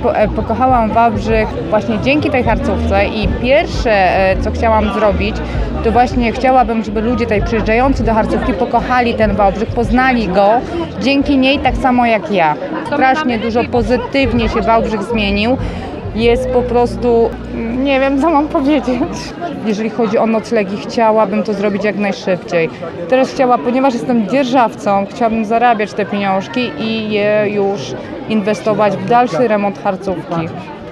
pokochałam Wałbrzych właśnie dzięki tej harcówce i pierwsze, co chciałam zrobić, to właśnie chciałabym, żeby ludzie tutaj przyjeżdżający do harcówki pokochali ten Wałbrzych, poznali go dzięki niej tak samo jak ja. Strasznie dużo pozytywnie się Wałbrzych zmienił. Jest po prostu, nie wiem co mam powiedzieć. Jeżeli chodzi o noclegi, chciałabym to zrobić jak najszybciej. Teraz ponieważ jestem dzierżawcą, chciałabym zarabiać te pieniążki i je już inwestować w dalszy remont harcówki.